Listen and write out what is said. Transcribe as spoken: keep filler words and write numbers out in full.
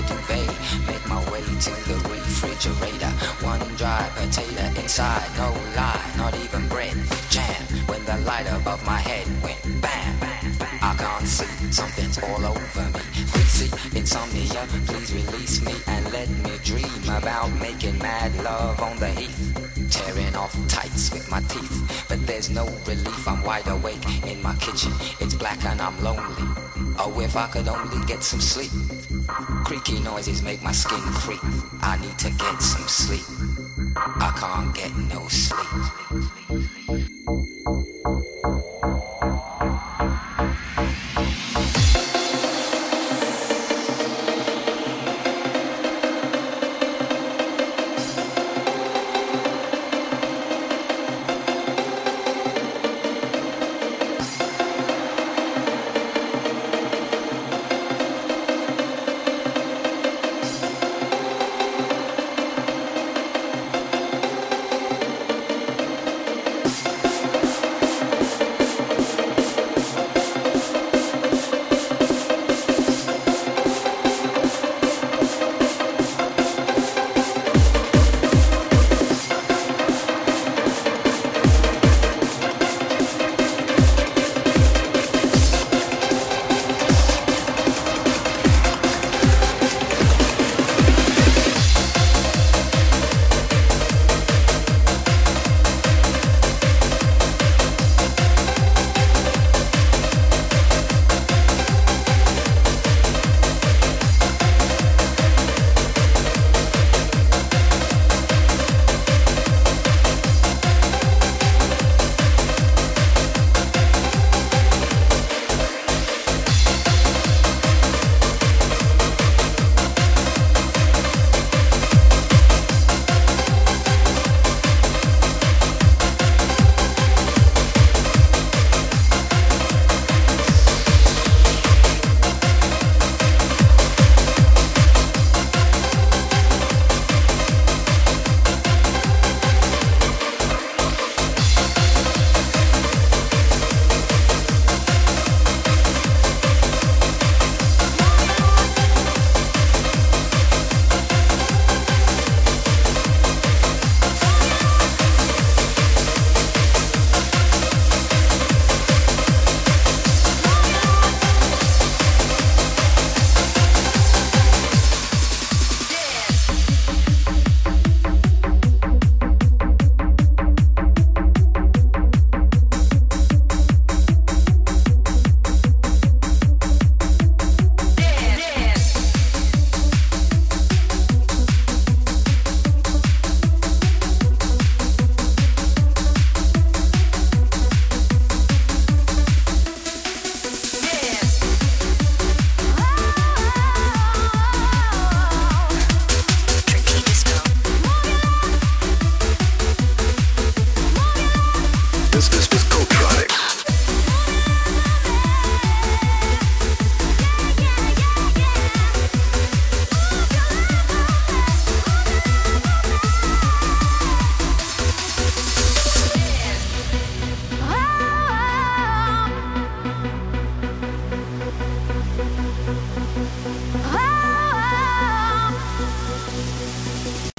duvet. Make my way to the refrigerator. One dry potato inside, no lie, not even bread. Jam when the light above my head went bam. I can't see, something's all over me. Greasy insomnia, please release me and let me dream about making mad love on the heath. Tearing off tights with my teeth, but there's no relief. I'm wide awake in my kitchen. It's black and I'm lonely. Oh, if I could only get some sleep. Creaky noises make my skin creep. I need to get some sleep. I can't get no sleep.